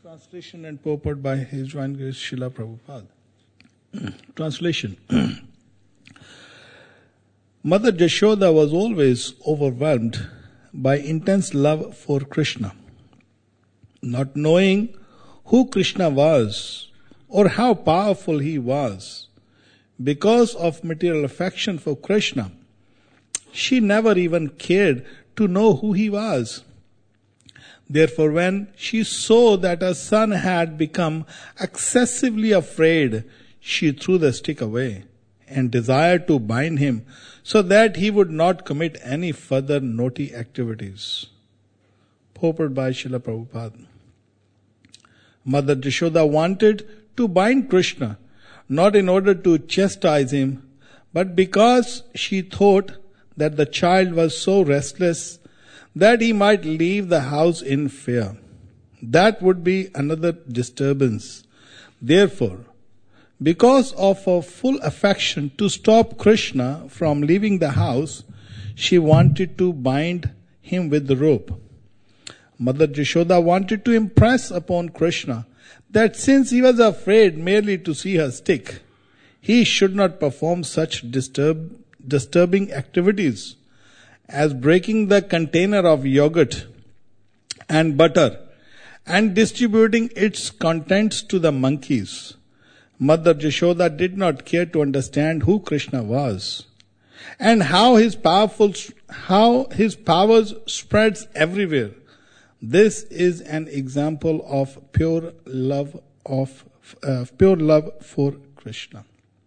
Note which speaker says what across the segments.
Speaker 1: Translation and purport by His Divine Grace Srila Prabhupada. Translation. Mother Jashoda was always overwhelmed by intense love for Krishna. Not knowing who Krishna was or how powerful he was, because of material affection for Krishna, she never even cared to know who he was. Therefore, when she saw that her son had become excessively afraid, she threw the stick away and desired to bind him so that he would not commit any further naughty activities. Purport by Srila Prabhupada. Mother Jashoda wanted to bind Krishna, not in order to chastise him, but because she thought that the child was so restless that he might leave the house in fear. That would be another disturbance. Therefore, because of her full affection to stop Krishna from leaving the house, she wanted to bind him with the rope. Mother Jashoda wanted to impress upon Krishna that since he was afraid merely to see her stick, he should not perform such disturbing activities as breaking the container of yogurt and butter and distributing its contents to the monkeys. Mother Jashoda did not care to understand who Krishna was and how his powers spreads everywhere. This is an example of pure love for Krishna.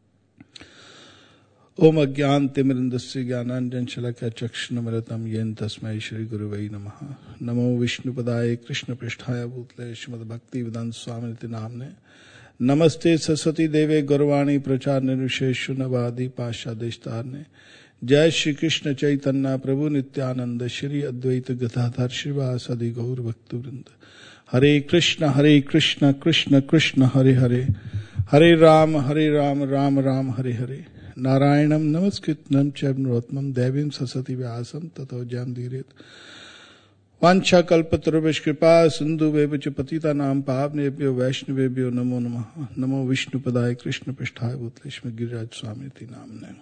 Speaker 1: Om Agyan Timirindasya Gyananjan Shalakya Chakshunamritam Yen Tasmai Shri Guruvai Namaha. Namo Vishnu Padaya Krishna Pristhaya Bhutle Srimad Bhakti Vedanta Swamiti Namne. Namaste Saraswati Deve Gurvani Prachar Nirvisheshu Navadi Pasha Deshtarne. Jai Shri Krishna Chaitanya Prabhu Nityananda Shri Advaita Gadadhar Srivasadi Gaur Bhaktavrinda. Hare Krishna Krishna Krishna Hare Hare. Hare Ram Ram Ram Hare Hare. Narayanam Namaskritnam Chaivnarotmam Devim Sasati Vyasam Tato Jamdirit. Vancha Kalpatarubhish Kripa Sindhu Vevacha Patita Nam Pavnebhyo Vaishnavebhyo Namo Namaha. Namo Vishnu Padaya Krishna Pristhaya Bhutleshma Giriraj Swamiti Namne.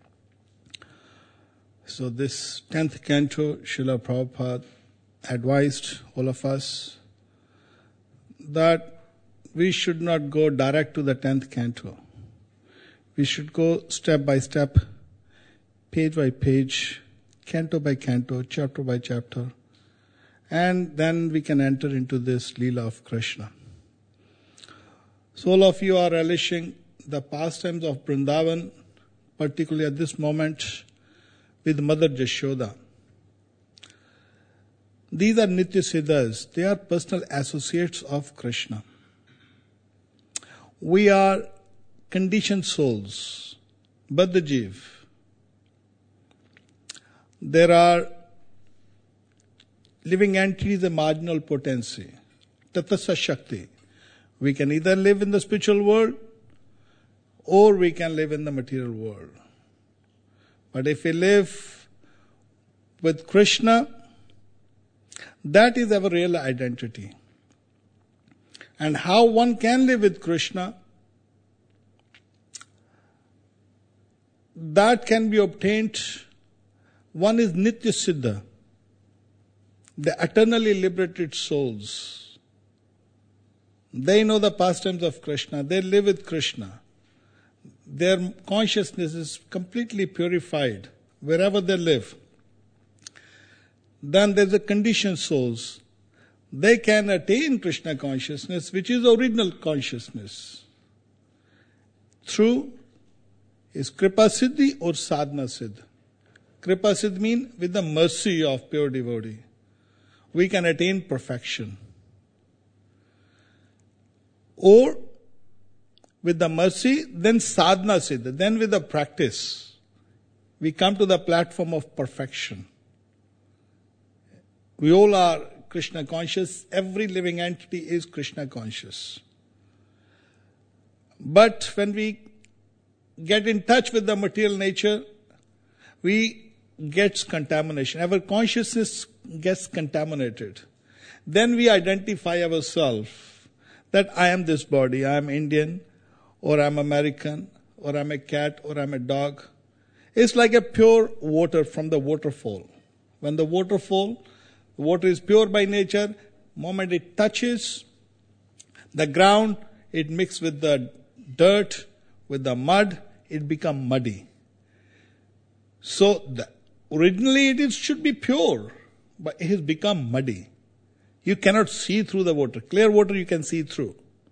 Speaker 1: So this 10th canto, Srila Prabhupada advised all of us that we should not go direct to the 10th canto. We should go step by step, page by page, canto by canto, chapter by chapter, and then we can enter into this Leela of Krishna. So all of you are relishing the pastimes of Vrindavan, particularly at this moment, with Mother Jashoda. These are Nitya Siddhas. They are personal associates of Krishna. We are conditioned souls, Baddha Jeev. There are living entities of marginal potency, Tatasa Shakti. We can either live in the spiritual world or we can live in the material world. But if we live with Krishna, that is our real identity. And how one can live with Krishna, that can be obtained. One is Nitya Siddha, the eternally liberated souls. They know the pastimes of Krishna. They live with Krishna. Their consciousness is completely purified wherever they live. Then there's the conditioned souls. They can attain Krishna consciousness, which is original consciousness, through is Kripa Siddhi or Sadhana Siddhi. Kripa Siddhi means with the mercy of pure devotee, we can attain perfection. Or with the mercy, then sadhana siddha, then with the practice, we come to the platform of perfection. We all are Krishna conscious. Every living entity is Krishna conscious. But when we get in touch with the material nature, we get contamination. Our consciousness gets contaminated. Then we identify ourselves that I am this body, I am Indian, or I'm American, or I'm a cat, or I'm a dog. It's like a pure water from the waterfall. When the water is pure by nature, moment it touches the ground, it mixes with the dirt, with the mud, it becomes muddy. So originally it should be pure, but it has become muddy. You cannot see through the water. Clear water you can see through.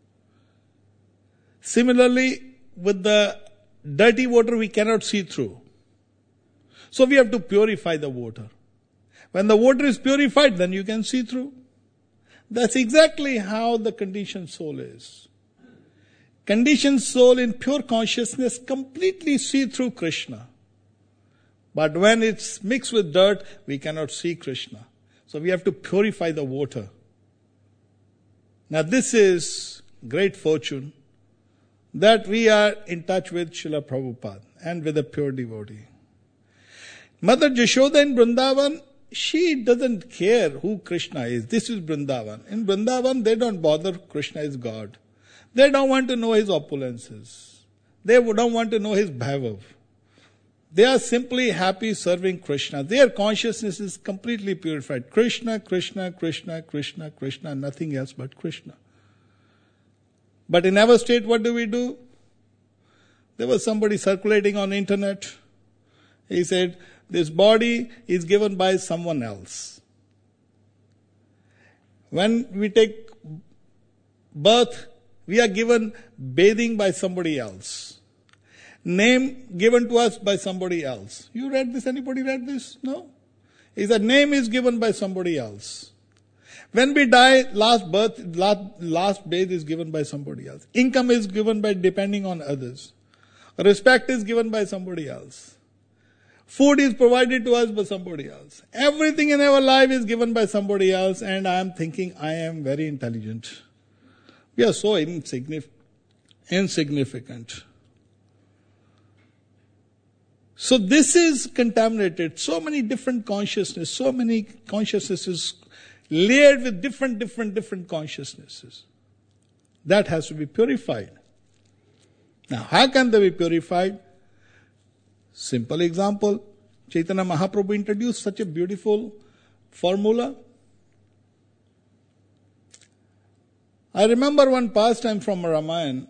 Speaker 1: Similarly, with the dirty water we cannot see through. So we have to purify the water. When the water is purified, then you can see through. That's exactly how the conditioned soul is. Conditioned soul in pure consciousness completely see through Krishna. But when it's mixed with dirt, we cannot see Krishna. So we have to purify the water. Now this is great fortune that we are in touch with Srila Prabhupada and with a pure devotee. Mother Jashoda in Vrindavan, she doesn't care who Krishna is. This is Vrindavan. In Vrindavan, they don't bother Krishna is God. They don't want to know his opulences. They don't want to know his bhavav. They are simply happy serving Krishna. Their consciousness is completely purified. Krishna, Krishna, Krishna, Krishna, Krishna, nothing else but Krishna. But in our state, what do? There was somebody circulating on the internet. He said, this body is given by someone else. When we take birth, we are given bathing by somebody else. Name given to us by somebody else. You read this? Anybody read this? No? Is that name is given by somebody else. When we die, last bath is given by somebody else. Income is given by depending on others. Respect is given by somebody else. Food is provided to us by somebody else. Everything in our life is given by somebody else, and I am thinking I am very intelligent. We are so insignificant. So this is contaminated. So many different consciousnesses, so many consciousnesses layered with different consciousnesses. That has to be purified. Now, how can they be purified? Simple example. Chaitanya Mahaprabhu introduced such a beautiful formula. I remember one pastime from Ramayana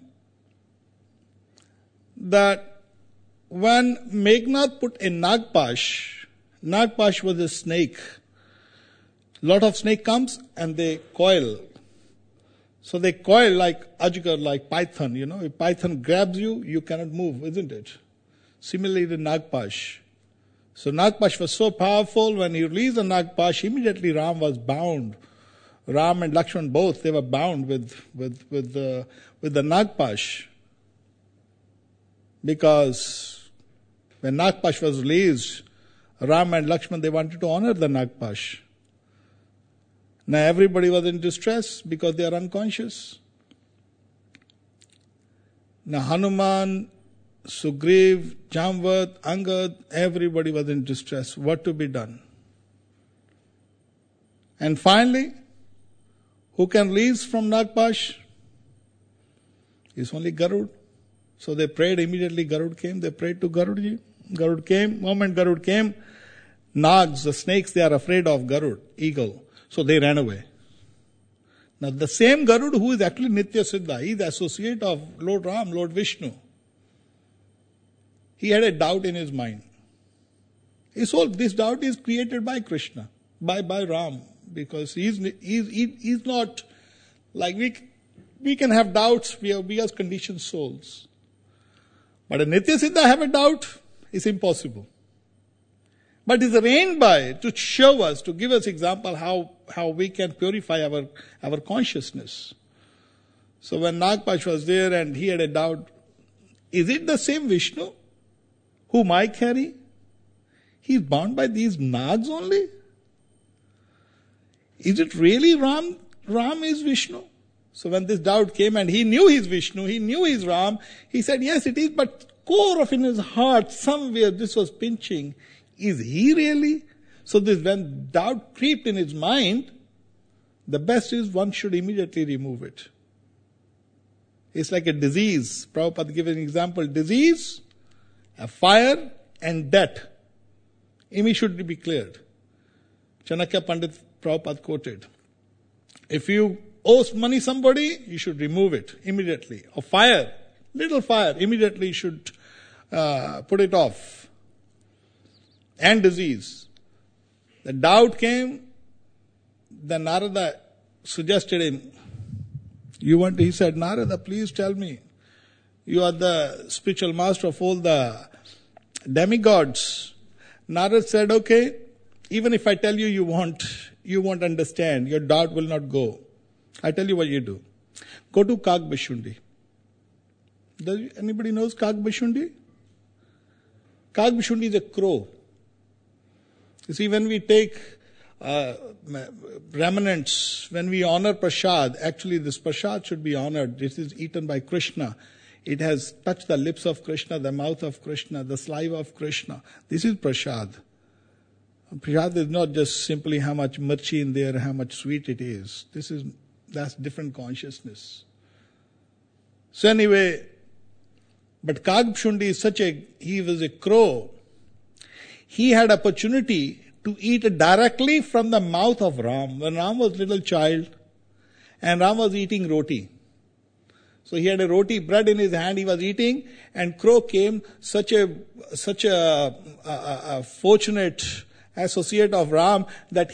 Speaker 1: that when Meghnad put a Nagpash was a snake. Lot of snake comes and they coil. So they coil like Ajgar, like python, If python grabs you, you cannot move, isn't it? Similarly, the Nagpash. So Nagpash was so powerful, when he released the Nagpash, immediately Ram was bound. Ram and Lakshman both, they were bound with the Nagpash. Because when Nagpash was released, Ram and Lakshman, they wanted to honor the Nagpash. Now everybody was in distress because they are unconscious. Now Hanuman, Sugriv, Jamvat, Angad, everybody was in distress. What to be done? And finally, who can release from Nagpash? It's only Garud. So they prayed, immediately Garud came, they prayed to Garudji. Garud came, moment Garud came, Nags, the snakes, they are afraid of Garud, eagle. So they ran away. Now the same Garud who is actually Nitya Siddha, he is the associate of Lord Ram, Lord Vishnu. He had a doubt in his mind. This doubt is created by Krishna, by Ram, because he's not like we can have doubts. We are conditioned souls, but a Nitya Siddha have a doubt is impossible. But it's arranged by to show us, to give us example how we can purify our consciousness. So when Nagpash was there and he had a doubt, is it the same Vishnu whom I carry? He's bound by these nags only? Is it really Ram? Ram is Vishnu? So when this doubt came and he knew he's Vishnu, he knew he's Ram, he said, yes it is, but core of in his heart, somewhere this was pinching. Is he really? So this, when doubt crept in his mind, the best is one should immediately remove it. It's like a disease. Prabhupada gave an example. Disease, a fire, and death. Immediately be cleared. Chanakya Pandit Prabhupada quoted. If you owe money somebody, you should remove it immediately. A fire, little fire, immediately you should put it off. And disease. The doubt came, then Narada suggested him, he said, Narada, please tell me, you are the spiritual master of all the demigods. Narada said, okay, even if I tell you you won't understand, your doubt will not go. I tell you what you do. Go to Kagbashundi. Anybody knows Kagbashundi? Kagbashundi is a crow. You see, when we take remnants, when we honor prasad, actually this prasad should be honored. This is eaten by Krishna. It has touched the lips of Krishna, the mouth of Krishna, the saliva of Krishna. This is prasad. Prasad is not just simply how much mirchi in there, how much sweet it is. That's different consciousness. So anyway, but Kagbashundi is he was a crow. He had opportunity to eat directly from the mouth of Ram. When Ram was little child, and Ram was eating roti. So he had a roti bread in his hand, he was eating, and crow came, such a fortunate associate of Ram, that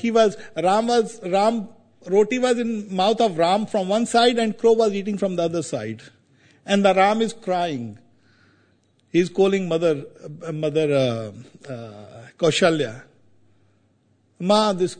Speaker 1: roti was in mouth of Ram from one side and crow was eating from the other side. And the Ram is crying. He's calling mother Kaushalya. This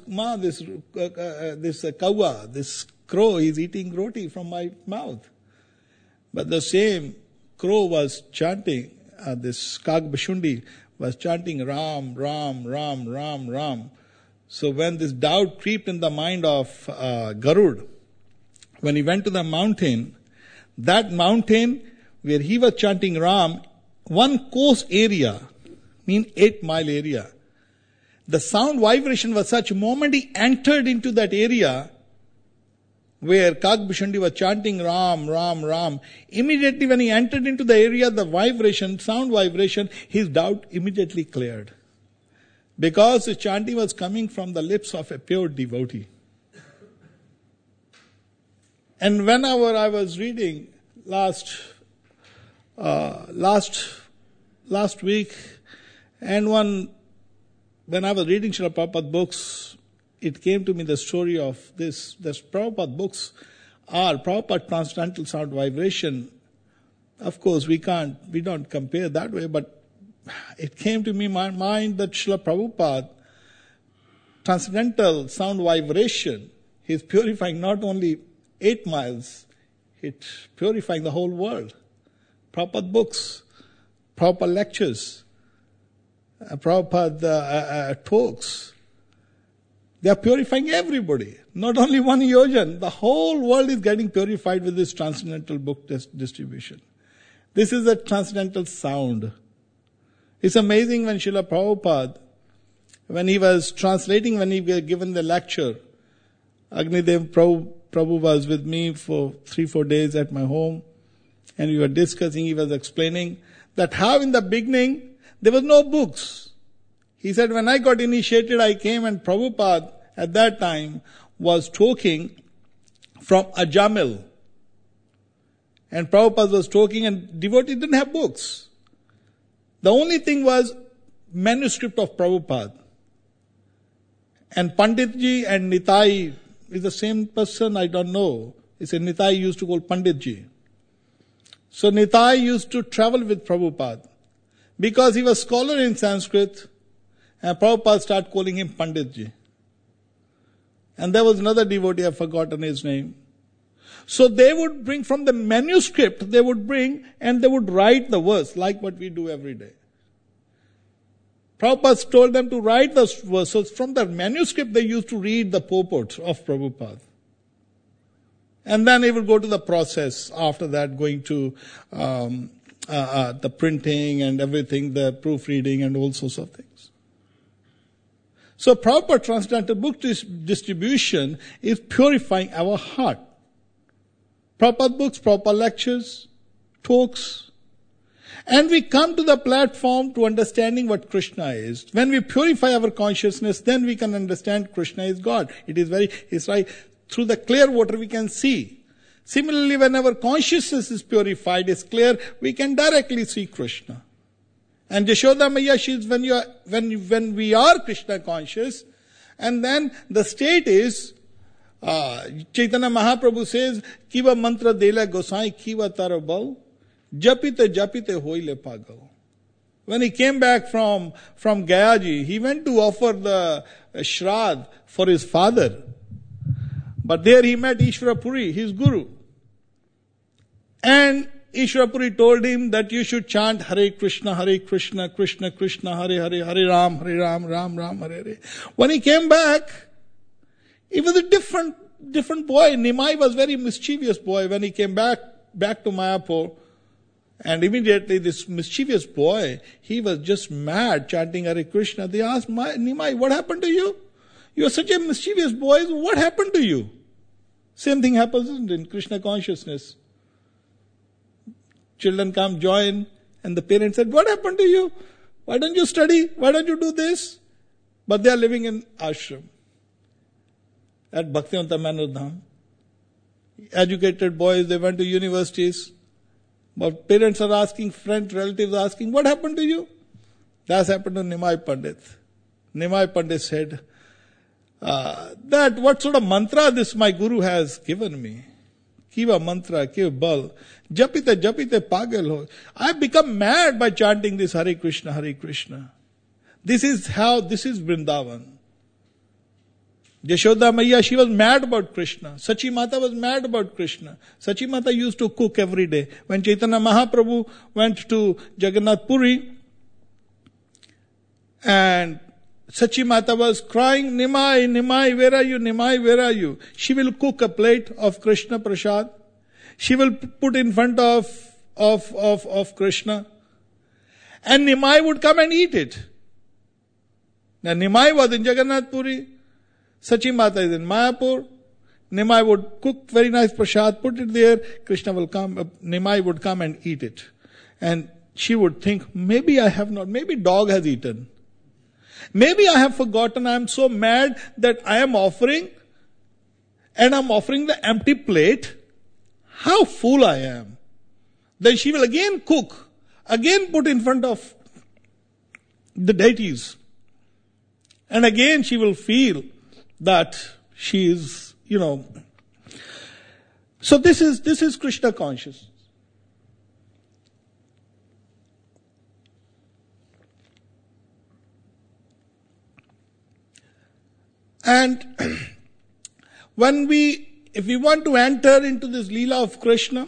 Speaker 1: kawa, this crow is eating roti from my mouth. But the same crow was chanting, this Kagbashundi was chanting Ram, Ram, Ram, Ram, Ram. So when this doubt crept in the mind of Garud, when he went to the mountain, that mountain where he was chanting Ram, one coast area, 8-mile area, the sound vibration was such, moment he entered into that area where Kagbashundi was chanting Ram, Ram, Ram, immediately when he entered into the area, the vibration, sound vibration, his doubt immediately cleared. Because the chanting was coming from the lips of a pure devotee. And whenever I was reading last week, and when I was reading Srila Prabhupada books, it came to me the story of this. The Prabhupada books are Prabhupada Transcendental Sound Vibration. Of course, we don't compare that way, but it came to me my mind that Srila Prabhupada, Transcendental Sound Vibration, is purifying not only 8 miles, it's purifying the whole world. Prabhupada books, Prabhupada lectures, Prabhupada talks, they are purifying everybody. Not only one yojan, the whole world is getting purified with this transcendental book distribution. This is a transcendental sound. It's amazing when Srila Prabhupada, when he was translating, when he was given the lecture, Agnidev Prabhu was with me for 3-4 days at my home, and we were discussing, he was explaining that how in the beginning there was no books. He said, when I got initiated, I came and Prabhupada at that time was talking from Ajamil. And Prabhupada was talking and devotees didn't have books. The only thing was manuscript of Prabhupada. And Panditji and Nitai is the same person, I don't know. It's a Nitai used to call Panditji. So Nitai used to travel with Prabhupada. Because he was scholar in Sanskrit, and Prabhupada started calling him Panditji. And there was another devotee, I've forgotten his name. So they would bring from the manuscript, they would bring and they would write the verse like what we do every day. Prabhupada told them to write the verse. So from the manuscript they used to read the purport of Prabhupada. And then he would go to the process after that, going to the printing and everything, the proofreading and all sorts of things. So proper transcendental book distribution is purifying our heart. Prabhupada books, Prabhupada lectures, talks. And we come to the platform to understanding what Krishna is. When we purify our consciousness, then we can understand Krishna is God. It's right. Through the clear water we can see. Similarly, when our consciousness is purified, is clear, we can directly see Krishna. And Yashoda Maya, when we are Krishna conscious, and then the state is, Chaitanya Mahaprabhu says, Kiva mantra dela gosai kiva tarabal, japite hoile pagal. When he came back from Gayaji, he went to offer the Shrad for his father. But there he met Ishwarapuri, his guru. And Ishwarapuri told him that you should chant Hare Krishna, Krishna Krishna, Hare Hare, Hare Ram, Ram Ram, Hare Hare. When he came back, he was a different boy. Nimai was very mischievous boy when he came back to Mayapur. And immediately this mischievous boy, he was just mad chanting Hare Krishna. They asked, Nimai, what happened to you? You are such a mischievous boy. What happened to you? Same thing happens in Krishna consciousness. Children come, join, and the parents said, what happened to you? Why don't you study? Why don't you do this? But they are living in ashram at Bhaktivedanta Manor Dham. Educated boys, they went to universities. But parents are asking, friends, relatives are asking, what happened to you? That's happened to Nimai Pandit. Nimai Pandit said, that what sort of mantra this my guru has given me. Kiva mantra, kiva bal. Japite pagal ho. I become mad by chanting this Hare Krishna, Hare Krishna. This is Vrindavan. Yashoda Maya, she was mad about Krishna. Sachi Mata was mad about Krishna. Sachi Mata used to cook every day. When Chaitanya Mahaprabhu went to Jagannath Puri, and Sachi Mata was crying, Nimai, where are you? Nimai, where are you? She will cook a plate of Krishna Prasad. She will put in front of Krishna. And Nimai would come and eat it. Now Nimai was in Jagannath Puri. Sachi Mata is in Mayapur. Nimai would cook very nice prasad, put it there. Krishna will come, Nimai would come and eat it. And she would think, maybe I have not, maybe dog has eaten. Maybe I have forgotten, I am so mad that I am offering, and I am offering the empty plate. How fool I am. Then she will again cook, again put in front of the deities. And again she will feel that she is, So this is Krishna consciousness. And if we want to enter into this Leela of Krishna,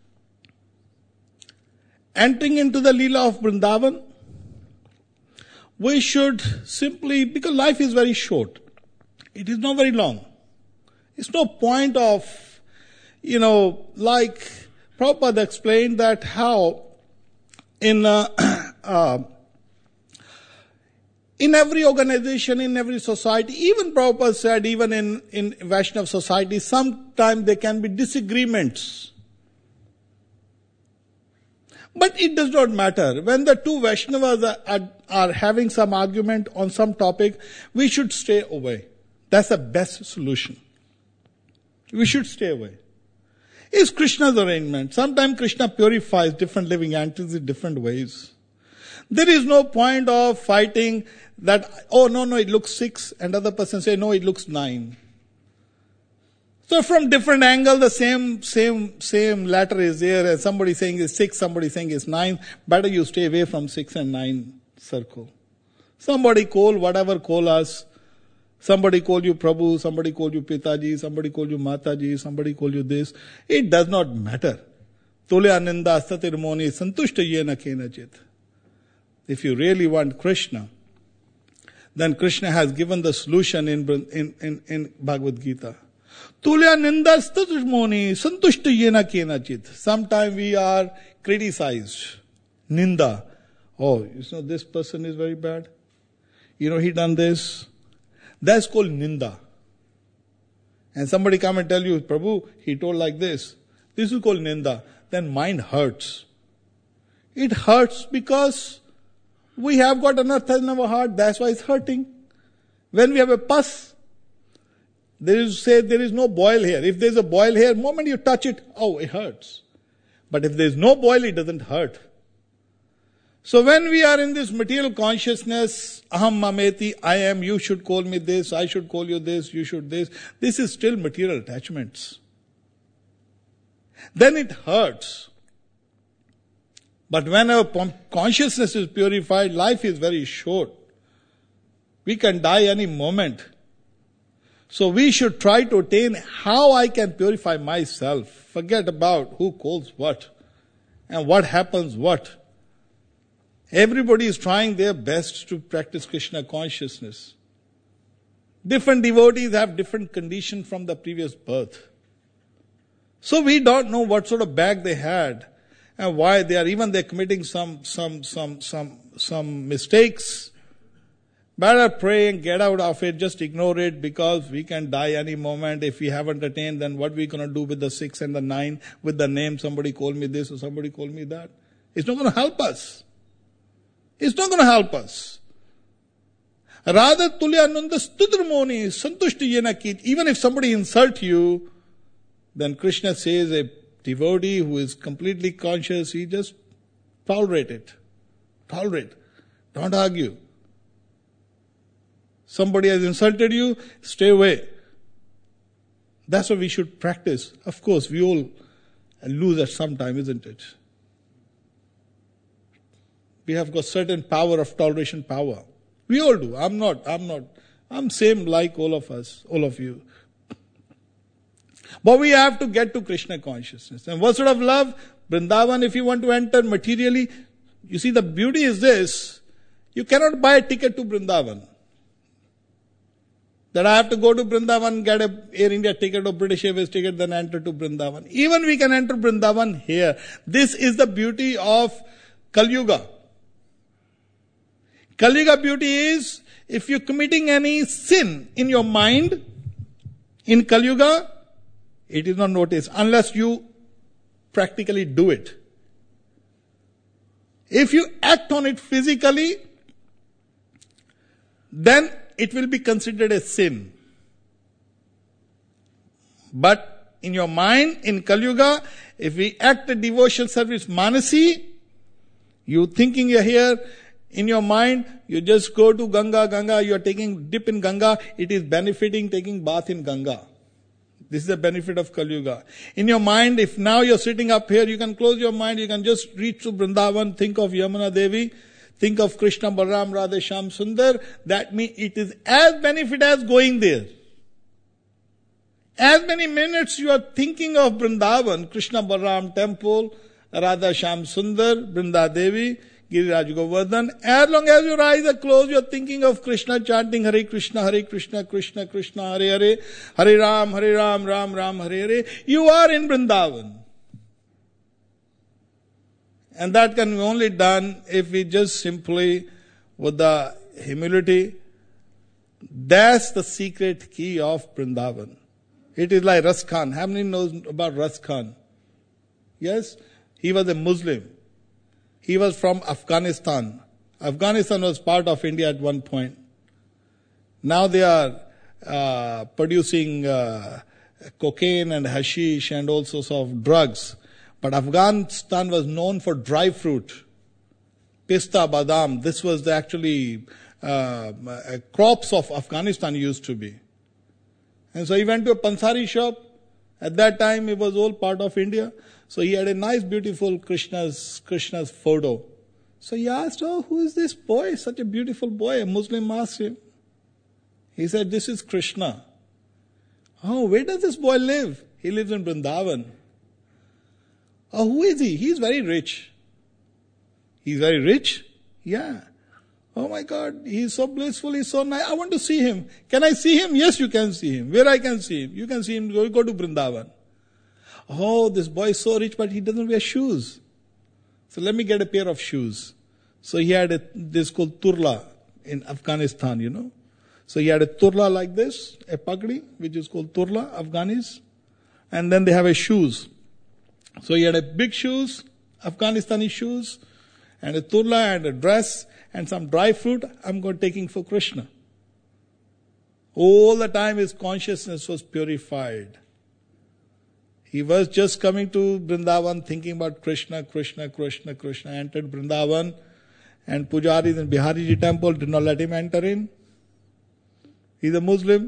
Speaker 1: entering into the Leela of Vrindavan, we should simply, because life is very short, it is not very long. It's no point of, like Prabhupada explained that how in every organization, in every society, even Prabhupada said, even in Vaishnava society, sometimes there can be disagreements. But it does not matter. When the two Vaishnavas are having some argument on some topic, we should stay away. That's the best solution. We should stay away. It's Krishna's arrangement. Sometimes Krishna purifies different living entities in different ways. There is no point of fighting that, oh no, it looks 6, and other person say, no, it looks 9. So from different angle, the same letter is there, and somebody saying is 6, somebody saying is 9. Better you stay away from 6 and 9 circle. Somebody call, whatever call us. Somebody call you Prabhu, somebody call you Pitaji, somebody call you Mataji, somebody call you this. It does not matter. Tulya ninda satirmoni santushta yena kenachit. If you really want Krishna, then Krishna has given the solution in Bhagavad Gita. Tulya ninda satirmoni santushta yena kenachit. Sometimes we are criticized. Ninda. Oh, this person is very bad. He done this. That's called ninda. And somebody come and tell you, Prabhu, he told like this. This is called ninda. Then mind hurts. It hurts because we have got unearthed in our heart. That's why it's hurting. When we have a pus, there is no boil here. If there's a boil here, the moment you touch it, it hurts. But if there's no boil, it doesn't hurt. So when we are in this material consciousness, aham mameti, I am, you should call me this, I should call you this, you should this. This is still material attachments. Then it hurts. But when our consciousness is purified, life is very short. We can die any moment. So we should try to attain how I can purify myself. Forget about who calls what and what happens what. Everybody is trying their best to practice Krishna consciousness. Different devotees have different conditions from the previous birth. So we don't know what sort of bag they had and why they're committing some mistakes. Better pray and get out of it, just ignore it, because we can die any moment. If we haven't attained, then what we going to do with the 6 and the 9, with the name, somebody call me this or somebody call me that? It's not going to help us. It's not going to help us. Radha tulya nunda studramoni santushti yena kit. Even if somebody insult you, then Krishna says a devotee who is completely conscious, he just tolerate it. Tolerate. Don't argue. Somebody has insulted you, stay away. That's what we should practice. Of course, we all lose at some time, isn't it? We have got certain power of toleration power. We all do. I'm not. I'm same like all of us, all of you. But we have to get to Krishna consciousness. And what sort of love? Vrindavan, if you want to enter materially, you see the beauty is this, you cannot buy a ticket to Vrindavan. That I have to go to Vrindavan, get a Air India ticket or British Airways ticket, then enter to Vrindavan. Even we can enter Vrindavan here. This is the beauty of Kali Yuga. Kali Yuga beauty is, if you're committing any sin in your mind, in Kali Yuga, it is not noticed unless you practically do it. If you act on it physically, then it will be considered a sin. But in your mind, in Kali Yuga, if we act a devotional service, Manasi, you thinking you're here, in your mind, you just go to Ganga, you are taking dip in Ganga, it is benefiting taking bath in Ganga. This is the benefit of Kali Yuga. In your mind, if now you're sitting up here, you can close your mind, you can just reach to Vrindavan, think of Yamuna Devi, think of Krishna, Balaram, Radha, Shyam, Sundar. That means it is as benefit as going there. As many minutes you are thinking of Vrindavan, Krishna, Balaram temple, Radha, Shyam, Sundar, Vrinda Devi, Giriraj Govardhan, as long as your eyes are closed, you are thinking of Krishna, chanting Hare Krishna, Krishna Krishna, Hare Hare, Hare Ram, Ram Ram, Hare Hare. You are in Vrindavan. And that can be only done if we just simply, with the humility, that's the secret key of Vrindavan. It is like Ras Khan. How many knows about Ras Khan? Yes? He was a Muslim. He was from Afghanistan. Afghanistan was part of India at one point. Now they are producing cocaine and hashish and all sorts of drugs. But Afghanistan was known for dry fruit, pista, badam. This was actually crops of Afghanistan used to be. And so he went to a Pansari shop. At that time, it was all part of India. So he had a nice, beautiful Krishna's photo. So he asked, who is this boy? Such a beautiful boy. A Muslim asked him. He said, this is Krishna. Oh, where does this boy live? He lives in Vrindavan. Oh, who is he? He's very rich. He's very rich? Yeah. Oh my God, he's so blissful, he's so nice. I want to see him. Can I see him? Yes, you can see him. Where I can see him? You can see him. Go to Vrindavan. Oh, this boy is so rich, but he doesn't wear shoes. So let me get a pair of shoes. So he had this called turla in Afghanistan, you know. So he had a turla like this, a pagdi, which is called turla, Afghanis. And then they have a shoes. So he had a big shoes, Afghanistani shoes, and a turla and a dress and some dry fruit. I'm going taking for Krishna. All the time his consciousness was purified. He was just coming to Vrindavan thinking about Krishna, Krishna, Krishna, Krishna. Entered Vrindavan and pujaris in Bihariji temple did not let him enter in. He's a Muslim.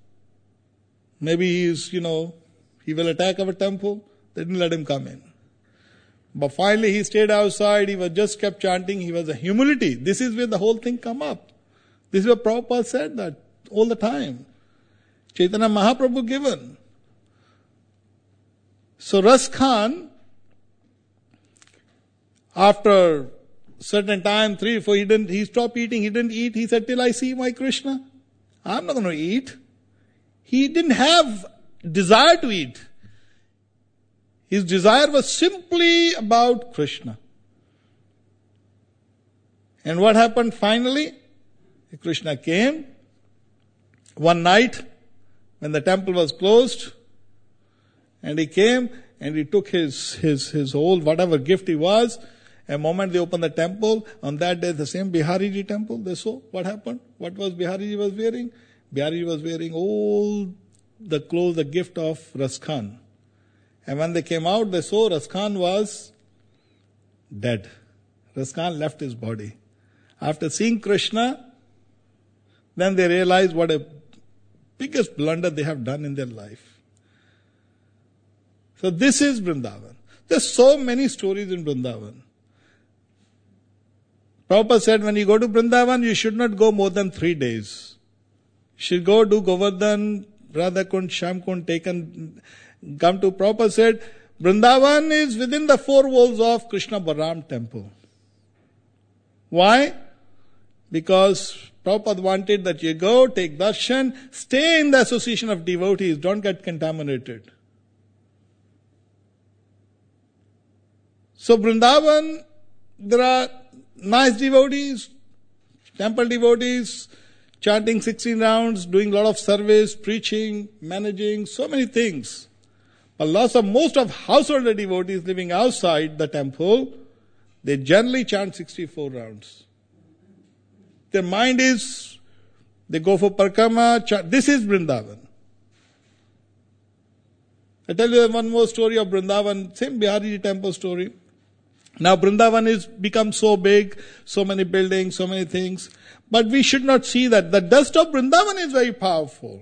Speaker 1: Maybe he will attack our temple. They didn't let him come in. But finally he stayed outside. He was just kept chanting. He was a humility. This is where the whole thing come up. This is what Prabhupada said that all the time. Chaitanya Mahaprabhu given. So Ras Khan, after certain time, 3 or 4, he stopped eating, he didn't eat. He said, till I see my Krishna, I'm not going to eat. He didn't have desire to eat. His desire was simply about Krishna. And what happened finally? Krishna came. One night, when the temple was closed, and he came and he took his whole whatever gift he was. A moment they opened the temple, on that day the same Bihariji temple, they saw what happened. What was Bihariji was wearing? Bihariji was wearing all the clothes, the gift of Ras Khan. And when they came out, they saw Ras Khan was dead. Ras Khan left his body. After seeing Krishna, then they realized what a biggest blunder they have done in their life. So this is Vrindavan. There's so many stories in Vrindavan. Prabhupada said when you go to Vrindavan, you should not go more than 3 days. You should go do Govardhan, Radhakund, Shamkund, come to Prabhupada said, Vrindavan is within the 4 walls of Krishna Balaram temple. Why? Because Prabhupada wanted that you go, take darshan, stay in the association of devotees, don't get contaminated. So Vrindavan, there are nice devotees, temple devotees, chanting 16 rounds, doing a lot of service, preaching, managing, so many things. But most of householder devotees living outside the temple, they generally chant 64 rounds. Their mind is, they go for parikrama, this is Vrindavan. I tell you one more story of Vrindavan, same Bihariji temple story. Now Vrindavan is become so big, so many buildings, so many things. But we should not see that. The dust of Vrindavan is very powerful.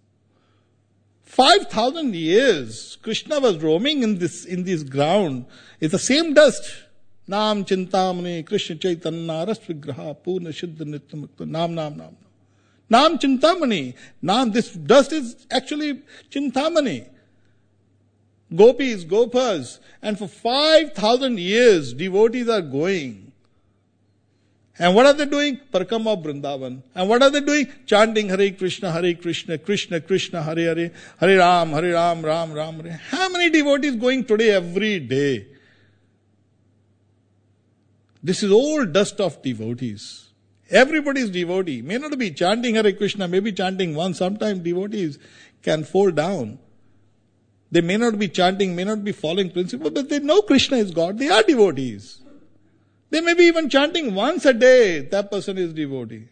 Speaker 1: 5,000 years, Krishna was roaming in this ground. It's the same dust. Nam Chintamani, Krishna Chaitanya, Ras Vigraha, Purna Shuddha Nitya Nam. Nam Chintamani. This dust is actually Chintamani. Gopis, Gopas. And for 5,000 years, devotees are going. And what are they doing? Parikrama of Vrindavan. And what are they doing? Chanting Hare Krishna, Krishna Krishna, Hare Hare, Hare Ram, Ram Ram, Hare. How many devotees going today every day? This is all dust of devotees. Everybody is devotee. May not be chanting Hare Krishna, maybe chanting once. Sometimes devotees can fall down. They may not be chanting, may not be following principle, but they know Krishna is God. They are devotees. They may be even chanting once a day. That person is devotee.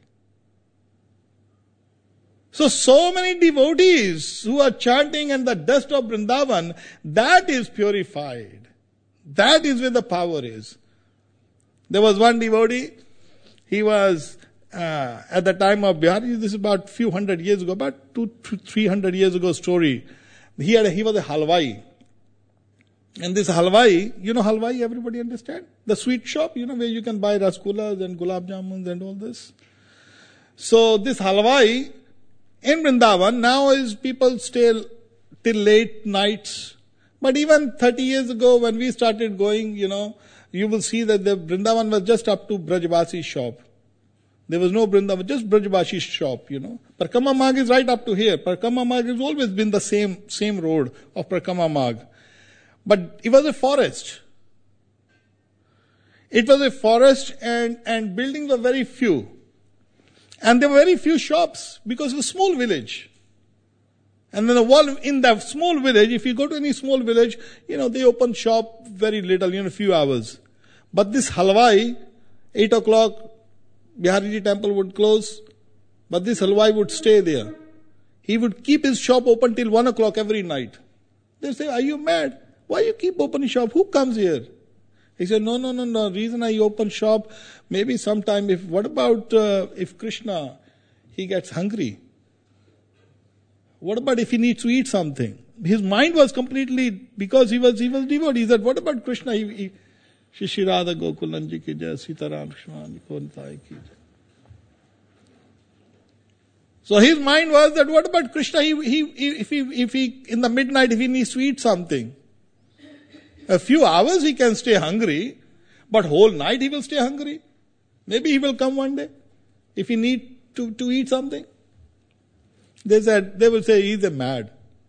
Speaker 1: So many devotees who are chanting and the dust of Vrindavan, that is purified. That is where the power is. There was one devotee, he was at the time of Bihari, this is about few hundred years ago, about 200-300 years ago story. He was a halwai. And this halwai, halwai, everybody understand? The sweet shop, where you can buy rasgullas and gulab jamuns and all this. So this halwai in Vrindavan, now is people stay till late nights. But even 30 years ago when we started going, you will see that the Vrindavan was just up to Brajvasi shop. There was no Vrindavan, just Brajvasi shop, Parikrama Marg is right up to here. Parikrama Marg has always been the same road of Parikrama Marg. But it was a forest. It was a forest and buildings were very few. And there were very few shops because it was a small village. And then in that small village, if you go to any small village, they open shop very little, a few hours. But this halwai, 8 o'clock, Bihariji temple would close, but this halwai would stay there. He would keep his shop open till 1 o'clock every night. They say, are you mad? Why you keep opening shop? Who comes here? He said, no. Reason I open shop, maybe sometime what about if Krishna, he gets hungry? What about if he needs to eat something? His mind was completely, because he was devout. He said, what about Krishna? Shri Radha Gokulanji ki jai, Sitaram Krishna ko nitai ki jai. So his mind was that what about Krishna? If he in the midnight, if he needs to eat something, a few hours he can stay hungry, but whole night he will stay hungry. Maybe he will come one day if he need to eat something. They will say he's a mad.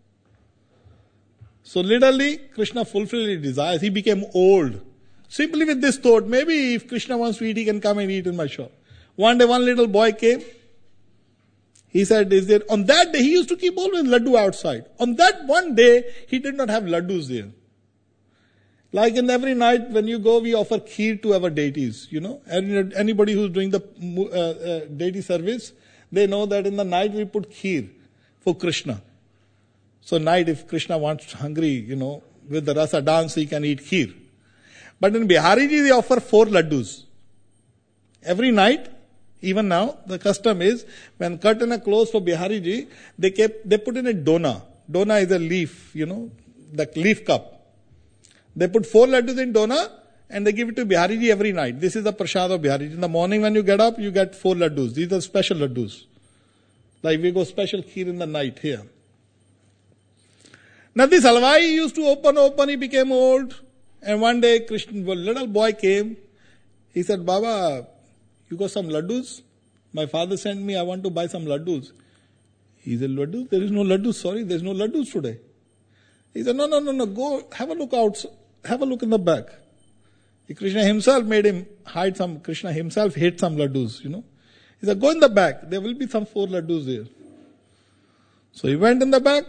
Speaker 1: So literally, Krishna fulfilled his desires. He became old. Simply with this thought, maybe if Krishna wants to eat, he can come and eat in my shop. One day, one little boy came. He said, on that day, he used to keep always laddu outside. On that one day, he did not have laddus there. Like in every night when you go, we offer kheer to our deities, Anybody who's doing the deity service, they know that in the night we put kheer for Krishna. So night, if Krishna wants hungry, with the rasa dance, he can eat kheer. But in Bihariji, they offer 4 laddus. Every night, even now, the custom is, when curtain are closed for Bihariji, they put in a dona. Dona is a leaf, the leaf cup. They put 4 laddus in dona and they give it to Bihariji every night. This is the prasad of Bihariji. In the morning when you get up, you get 4 laddus. These are special laddus. Like we go special kheer in the night here. Now this halwai used to open, he became old. And one day, little boy came. He said, Baba, you got some laddus? My father sent me, I want to buy some laddus. He said, laddus? There is no laddus, sorry, there is no laddus today. He said, no, go have a look out, have a look in the back. Krishna himself made him hide some, Krishna himself hid some laddus, He said, go in the back, there will be some 4 laddus there. So he went in the back.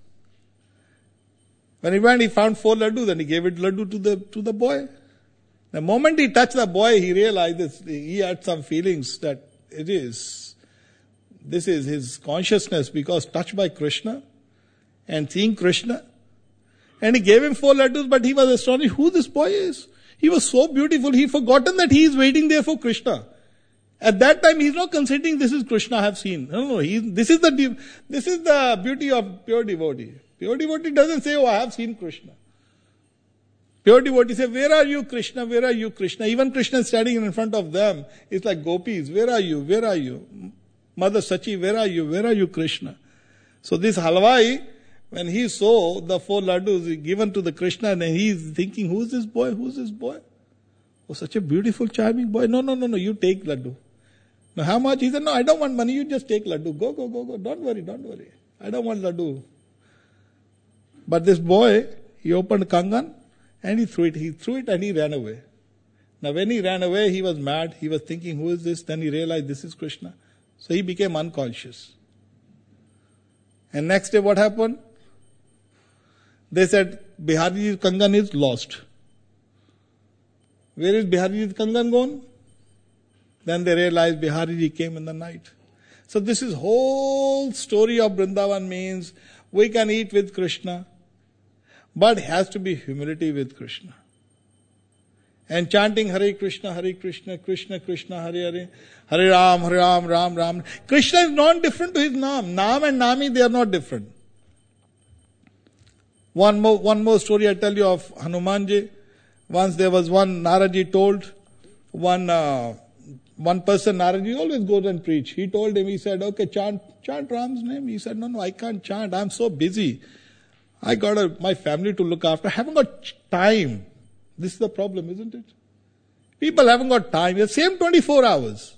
Speaker 1: When he went, he found 4 laddus and he gave it laddu to the boy. The moment he touched the boy, he realized this, he had some feelings that this is his consciousness, because touched by Krishna and seeing Krishna. And he gave him 4 laddus, but he was astonished who this boy is. He was so beautiful, he forgotten that he is waiting there for Krishna. At that time, he is not considering this is Krishna I have seen. No, this is the beauty of pure devotee. Pure devotee doesn't say, I have seen Krishna. Pure devotee say, where are you, Krishna? Where are you, Krishna? Even Krishna is standing in front of them. It's like gopis. Where are you? Where are you? Mother Sachi, where are you? Where are you, Krishna? So this halwai, when he saw the 4 laddus given to the Krishna, and he is thinking, who is this boy? Who is this boy? Oh, such a beautiful, charming boy. No, you take laddu. Now how much? He said, no, I don't want money. You just take laddu. Go. Don't worry. I don't want laddu. But this boy, he opened kangan and he threw it. He threw it and he ran away. Now when he ran away, he was mad. He was thinking, who is this? Then he realized this is Krishna. So he became unconscious. And next day what happened? They said, Bihariji's kangan is lost. Where is Bihariji's kangan gone? Then they realized Bihariji came in the night. So this is whole story of Vrindavan means we can eat with Krishna, but it has to be humility with Krishna. And chanting Hare Krishna, Krishna Krishna, Hare Hare, Hare Ram, Ram Ram. Krishna is not different to his Naam. Naam and Nami, they are not different. One more story I tell you of Hanumanji. Once there was one, Naraji told one person, Naraji always goes and preach. He told him, he said, okay, chant Ram's name. He said, no, I can't chant. I'm so busy. I got my family to look after. I haven't got time. This is the problem, isn't it? People haven't got time. The same 24 hours.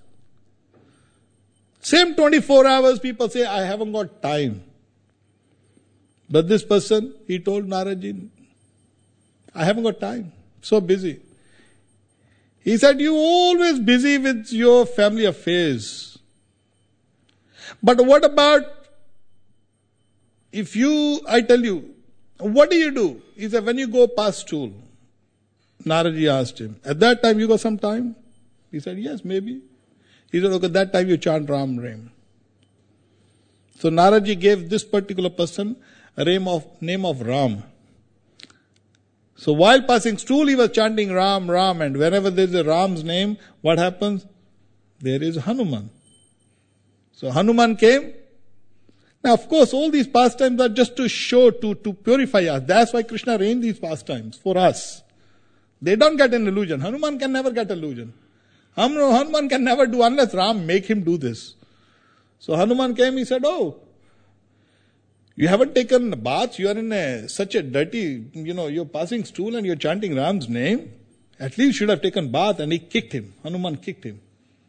Speaker 1: Same 24 hours, people say, I haven't got time. But this person, he told Naraji, I haven't got time. So busy. He said, you always busy with your family affairs. But what about I tell you, what do? He said, when you go past stool, Naraji asked him, at that time you got some time? He said, yes, maybe. He said, okay, that time you chant Ram Ram. So Naraji gave this particular person a name of Ram. So while passing stool, he was chanting Ram, Ram, and whenever there is a Ram's name, what happens? There is Hanuman. So Hanuman came. Now, of course, all these pastimes are just to show, to purify us. That's why Krishna arranged these pastimes for us. They don't get an illusion. Hanuman can never get illusion. Hanuman can never do unless Ram make him do this. So Hanuman came, he said, oh, you haven't taken a bath, you are in such a dirty, you're passing stool and you're chanting Ram's name. At least you should have taken bath. And he kicked him. Hanuman kicked him.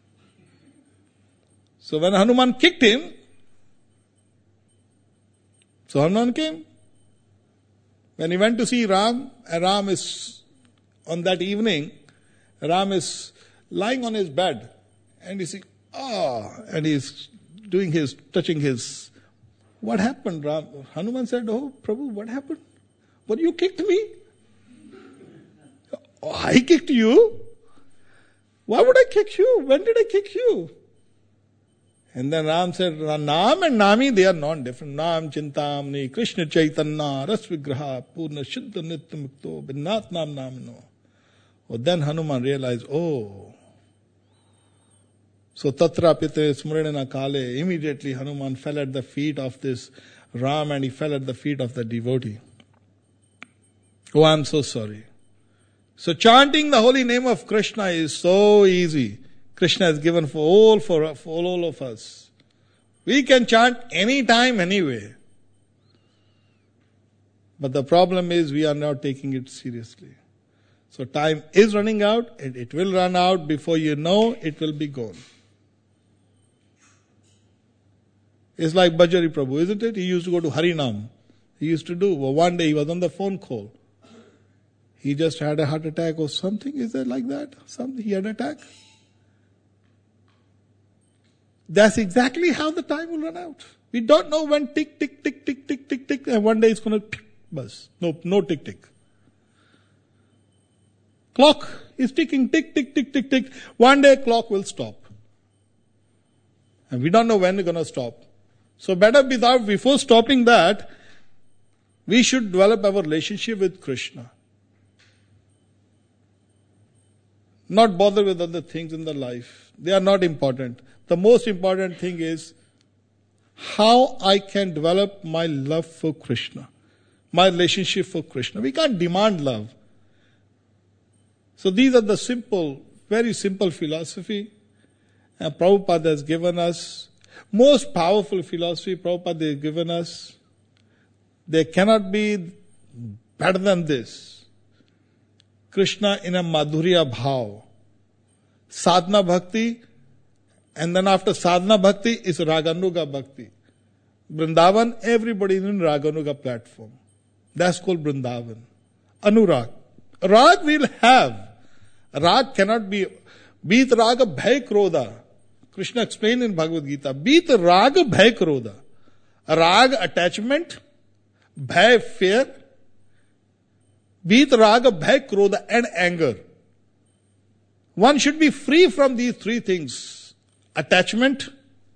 Speaker 1: So when Hanuman kicked him, so Hanuman came. When he went to see Ram, and Ram is, on that evening, Ram is lying on his bed. And he says, and he's touching his, what happened, Ram? Hanuman said, oh, Prabhu, what happened? But you kicked me. Oh, I kicked you? Why would I kick you? When did I kick you? And then Ram said, Naam and Nami, they are non-different. Naam Chintamani, Krishna Chaitanya, Ras Vigraha, Purna Shuddha Nitya Mukto, Binnat Nam Nam No. Oh, then Hanuman realized, oh. So Tatra Pite Smrana Kale, immediately Hanuman fell at the feet of this Ram and he fell at the feet of the devotee. Oh, I'm so sorry. So chanting the holy name of Krishna is so easy. Krishna has given for all of us. We can chant anytime, anyway. But the problem is we are not taking it seriously. So time is running out, and it will run out. Before you know, it will be gone. It's like Bajari Prabhu, isn't it? He used to go to Harinam. He used to do. Well, one day he was on the phone call. He just had a heart attack or something. Is it like that? Something he had an attack. That's exactly how the time will run out. We don't know when tick, tick, tick, tick, tick, tick, tick, and one day it's going to buzz. No tick, tick. Clock is ticking, tick, tick, tick, tick, tick. One day clock will stop. And we don't know when it's going to stop. So before stopping that, we should develop our relationship with Krishna. Not bother with other things in the life. They are not important. The most important thing is how I can develop my love for Krishna, my relationship for Krishna. We can't demand love. So these are the very simple philosophy Prabhupada has given us. Most powerful philosophy Prabhupada has given us. There cannot be better than this. Krishna in a Madhurya Bhav. Sadhana Bhakti. And then after sadhana bhakti is Raganuga bhakti. Vrindavan, everybody is in Raganuga platform. That's called Vrindavan. Anurag. Rag we'll have. Rag cannot be. Beat raga bhai krodha. Krishna explained in Bhagavad Gita. Beat raga bhai krodha. Rag attachment. Bhai fear. Beat raga bhai krodha and anger. One should be free from these three things. Attachment,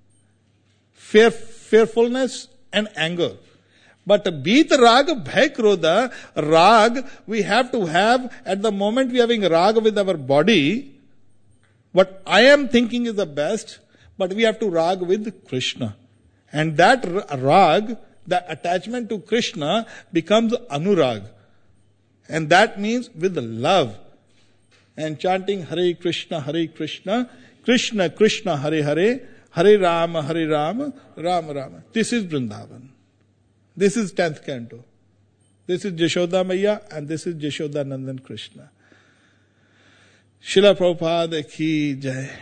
Speaker 1: fearfulness, and anger. But beat rag, bhai krodha, rag we have to have at the moment we are having rag with our body. What I am thinking is the best, but we have to rag with Krishna. And that rag, the attachment to Krishna becomes anurag. And that means with love. And chanting Hare Krishna, Krishna Krishna, Hare Hare, Hare Rama, Rama Rama. This is Vrindavan. This is 10th canto. This is Jashoda Maiya and this is Jashoda Nandan Krishna. Srila Prabhupada ki jai.